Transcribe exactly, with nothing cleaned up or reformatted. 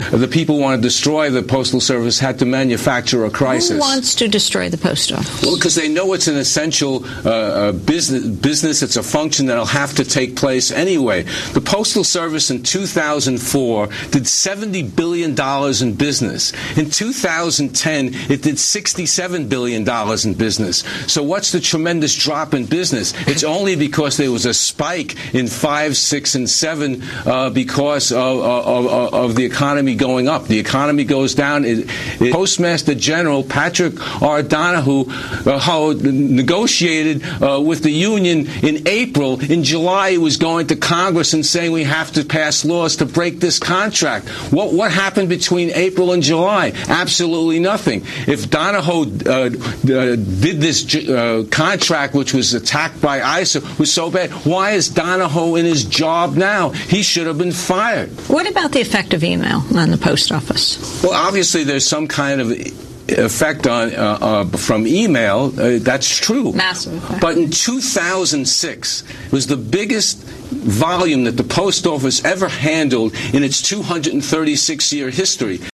the people want to destroy the Postal Service had to manufacture a crisis. Who wants to destroy the post office? Well, because they know it's an essential uh, uh, business, business. It's a function that'll have to take place anyway. The Postal Service in two thousand four did seventy billion dollars in business. In two thousand ten, it did sixty-seven billion dollars in business. So what's the tremendous drop in business? It's only because there was a spike in five, six, and seven uh, because of, of, of the economy going up. The economy goes down. It, it, Postmaster General Patrick R. Donahue uh, negotiated uh, with the union in April. In July, he was going to Congress and saying we have to pass laws to break this contract. What what happened between April and July? Absolutely nothing. If Donahue uh, uh, did this uh, contract, which was attacked by I S O, was so bad, why is Donahue in his job now? He should have been fired. What about the effect of email on the post office? Well, obviously there's some kind of effect on uh, uh, from email. Uh, that's true. Massive effect. But in two thousand six, it was the biggest volume that the post office ever handled in its two hundred thirty-six year history.